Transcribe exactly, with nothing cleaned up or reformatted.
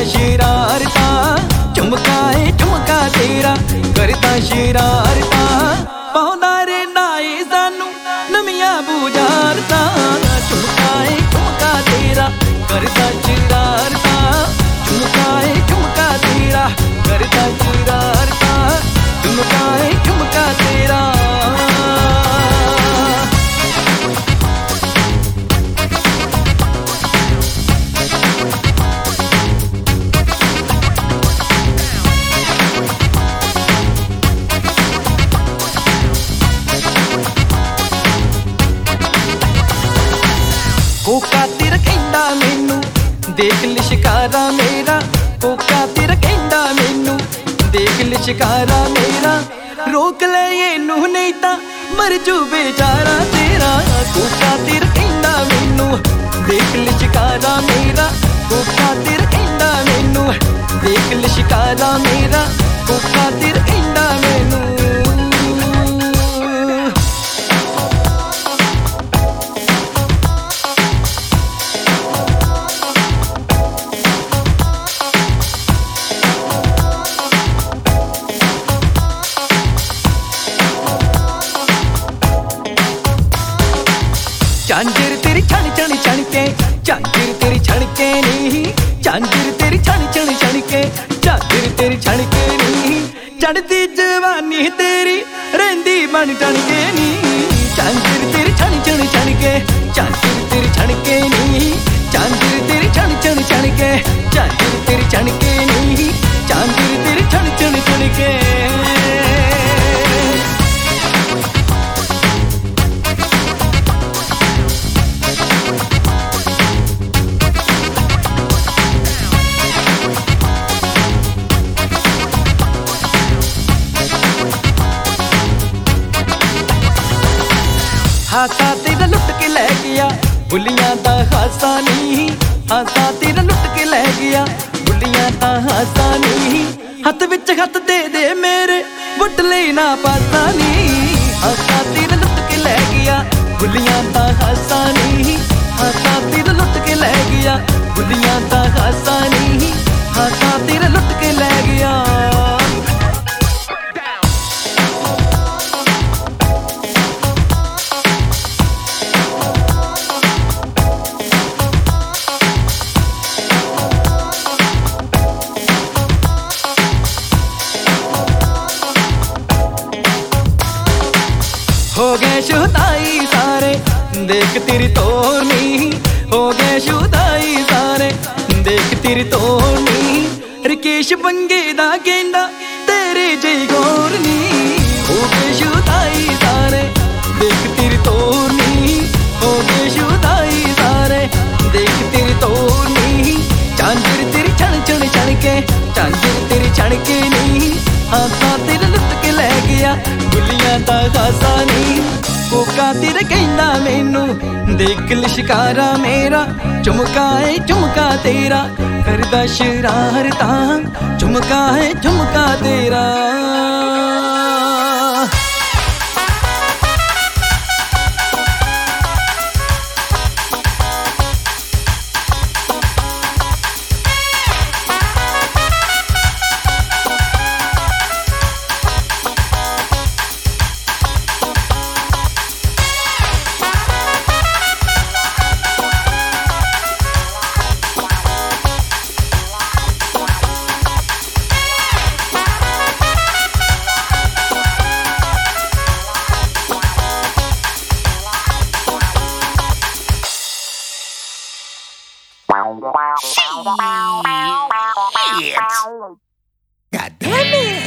शरारता चमकाए झुमका तेरा करता शरारता पाउंदा रे नाए सानू नमियां बुझारता चमकाए झुमका तेरा करता शरारता चमकाए झुमका तेरा करता शरारता चमकाए झुमका तेरा कोका तेरा कहंदा मैनू देख लिशकारा मेरा कोका तेरा कहंदा मैनू देख लिशकारा मेरा रोक ले इनू नहीं तां मर जू बेचारा तेरा कोका तेरा कहंदा मैनू देख लिशकारा मेरा कोका तेरा कहंदा मैनू देख लिशकारा मेरा कोका तेरा कहंदा मैनू झांझर तेरी छण छण छण के झांझर तेरी छण के नी झांझर तेरी छण छण छण के झांझर तेरी छण के नी चढ़दी जवानी तेरी रहिंदी बन टण के नी झांझर तेरी छण छण छण के झांझर तेरी छण के नी झांझर तेरी छण छण छण के झांझर तेरी छण के नी झांझर तेरी छण छण छण के हासा तेरा लुट के लै गया बुलियां दा हासा नहीं हासा तेरा लुट के लै गया बुलियां दा हासा नहीं हथ विच हथ दे दे मेरे वुट लेना पासा नहीं हासा तेरा लुट के लै गया बुलियां दा हासा नहीं हासा तेरा लुट के लै गया बुलियां दा हासा नहीं हासा तेरा लुट के लै गया हो गए शुदाई सारे देख तेरी तोरनी हो गए शुदाई सारे देख तेरी तोरनी रकेश बंगे दा गेंदा तेरे जई गोरनी हो गए शुदाई सारे देख तेरी तोरनी हो गए शुदाई सारे देख तेरी तोरनी झांझर तेरी छण छण छण के झांझर तेरी छण के नी हासा तेरा लुट के लै गया बुलियां दा खासा नहीं कोका तेरा कहंदा मैनू देख लिशकारा मेरा चमकाए झुमका तेरा करदा शरारता चमकाए झुमका तेरा Shit. God damn it.